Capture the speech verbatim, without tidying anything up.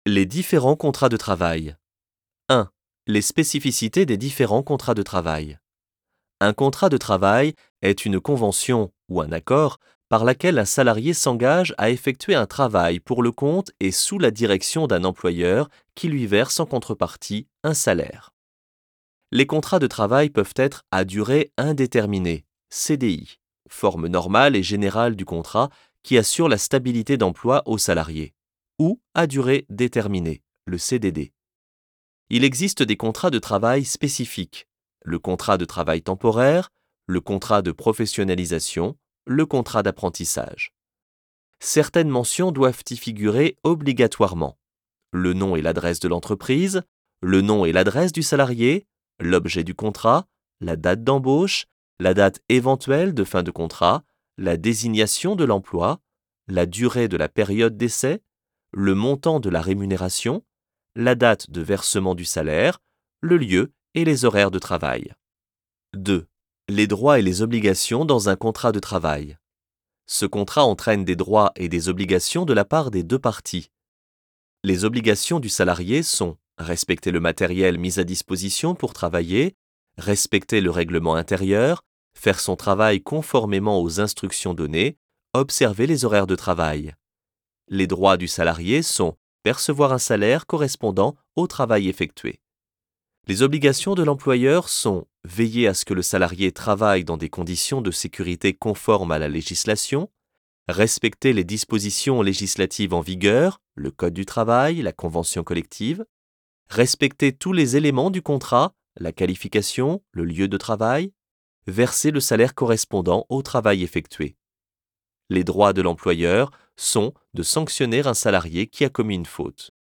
Les différents contrats de travail. un. Les spécificités des différents contrats de travail. Un contrat de travail est une convention ou un accord par laquelle un salarié s'engage à effectuer un travail pour le compte et sous la direction d'un employeur qui lui verse en contrepartie un salaire. Les contrats de travail peuvent être à durée indéterminée, C D I, forme normale et générale du contrat qui assure la stabilité d'emploi aux salariés, ou à durée déterminée, le C D D. Il existe des contrats de travail spécifiques, le contrat de travail temporaire, le contrat de professionnalisation, le contrat d'apprentissage. Certaines mentions doivent y figurer obligatoirement. Le nom et l'adresse de l'entreprise, le nom et l'adresse du salarié, l'objet du contrat, la date d'embauche, la date éventuelle de fin de contrat, la désignation de l'emploi, la durée de la période d'essai, le montant de la rémunération, la date de versement du salaire, le lieu et les horaires de travail. deux. Les droits et les obligations dans un contrat de travail. Ce contrat entraîne des droits et des obligations de la part des deux parties. Les obligations du salarié sont respecter le matériel mis à disposition pour travailler, respecter le règlement intérieur, faire son travail conformément aux instructions données, observer les horaires de travail. Les droits du salarié sont percevoir un salaire correspondant au travail effectué. Les obligations de l'employeur sont veiller à ce que le salarié travaille dans des conditions de sécurité conformes à la législation, respecter les dispositions législatives en vigueur, le Code du travail, la convention collective, respecter tous les éléments du contrat, la qualification, le lieu de travail, verser le salaire correspondant au travail effectué. Les droits de l'employeur sont de sanctionner un salarié qui a commis une faute.